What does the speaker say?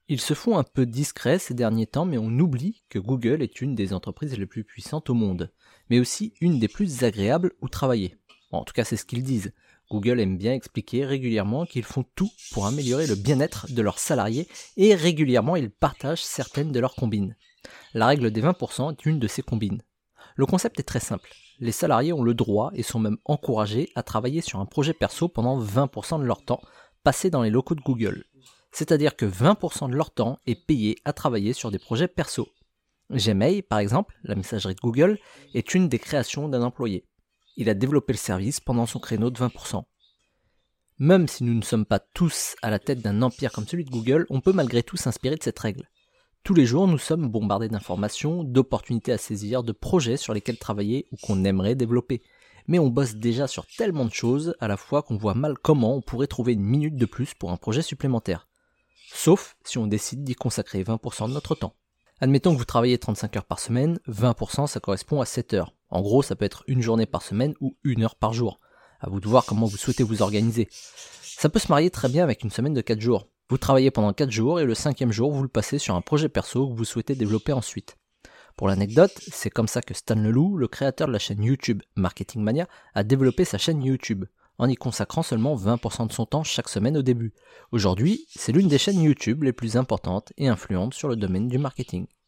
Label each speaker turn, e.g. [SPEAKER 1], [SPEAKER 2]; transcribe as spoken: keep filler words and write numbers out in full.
[SPEAKER 1] Ils se font un peu discrets ces derniers temps, mais on oublie que Google est une des entreprises les plus puissantes au monde, mais aussi une des plus agréables où travailler. Bon, en tout cas, c'est ce qu'ils disent. Google aime bien expliquer régulièrement qu'ils font tout pour améliorer le bien-être de leurs salariés et régulièrement ils partagent certaines de leurs combines. La règle des vingt pour cent est une de ces combines. Le concept est très simple. Les salariés ont le droit et sont même encouragés à travailler sur un projet perso pendant vingt pour cent de leur temps passé dans les locaux de Google. C'est-à-dire que vingt pour cent de leur temps est payé à travailler sur des projets perso. Gmail, par exemple, la messagerie de Google, est une des créations d'un employé. Il a développé le service pendant son créneau de vingt pour cent. Même si nous ne sommes pas tous à la tête d'un empire comme celui de Google, on peut malgré tout s'inspirer de cette règle. Tous les jours, nous sommes bombardés d'informations, d'opportunités à saisir, de projets sur lesquels travailler ou qu'on aimerait développer. Mais on bosse déjà sur tellement de choses à la fois qu'on voit mal comment on pourrait trouver une minute de plus pour un projet supplémentaire. Sauf si on décide d'y consacrer vingt pour cent de notre temps. Admettons que vous travaillez trente-cinq heures par semaine, vingt pour cent ça correspond à sept heures. En gros, ça peut être une journée par semaine ou une heure par jour. À vous de voir comment vous souhaitez vous organiser. Ça peut se marier très bien avec une semaine de quatre jours. Vous travaillez pendant quatre jours et le cinquième jour, vous le passez sur un projet perso que vous souhaitez développer ensuite. Pour l'anecdote, c'est comme ça que Stan Leloup, le créateur de la chaîne YouTube Marketing Mania, a développé sa chaîne YouTube, en y consacrant seulement vingt pour cent de son temps chaque semaine au début. Aujourd'hui, c'est l'une des chaînes YouTube les plus importantes et influentes sur le domaine du marketing.